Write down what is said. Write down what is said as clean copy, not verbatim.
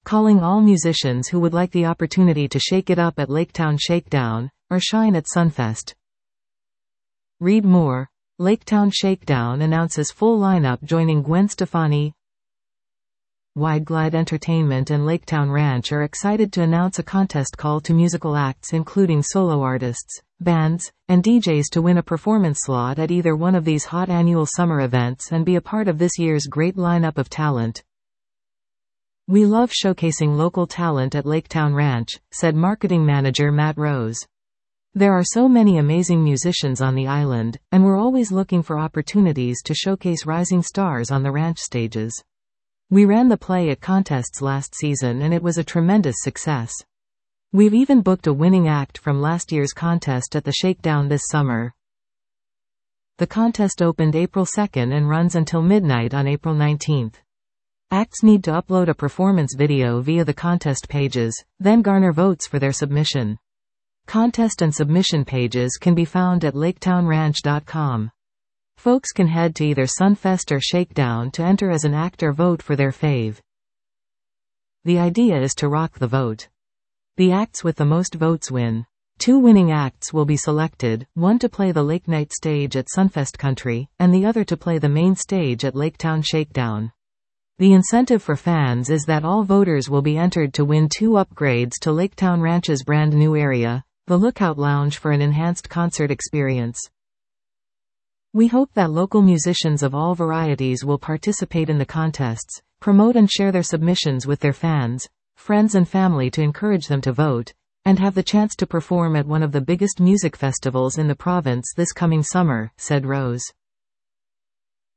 calling all musicians who would like the opportunity to shake it up at Laketown Shakedown, or shine at Sunfest. Read more. Laketown Shakedown announces full lineup joining Gwen Stefani. Wideglide Entertainment and Laketown Ranch are excited to announce a contest call to musical acts including solo artists, bands, and DJs to win a performance slot at either one of these hot annual summer events and be a part of this year's great lineup of talent. "We love showcasing local talent at Laketown Ranch," said marketing manager Matt Rose. "There are so many amazing musicians on the island, and we're always looking for opportunities to showcase rising stars on the ranch stages. We ran the play at contests last season and it was a tremendous success. We've even booked a winning act from last year's contest at the Shakedown this summer." The contest opened April 2nd and runs until midnight on April 19th. Acts need to upload a performance video via the contest pages, then garner votes for their submission. Contest and submission pages can be found at laketownranch.com. Folks can head to either Sunfest or Shakedown to enter as an act or vote for their fave. The idea is to rock the vote. The acts with the most votes win. 2 winning acts will be selected, one to play the Lake Night stage at Sunfest Country, and the other to play the main stage at Laketown Shakedown. The incentive for fans is that all voters will be entered to win 2 upgrades to Laketown Ranch's brand new area, the Lookout Lounge, for an enhanced concert experience. "We hope that local musicians of all varieties will participate in the contests, promote and share their submissions with their fans, friends and family to encourage them to vote, and have the chance to perform at one of the biggest music festivals in the province this coming summer," said Rose.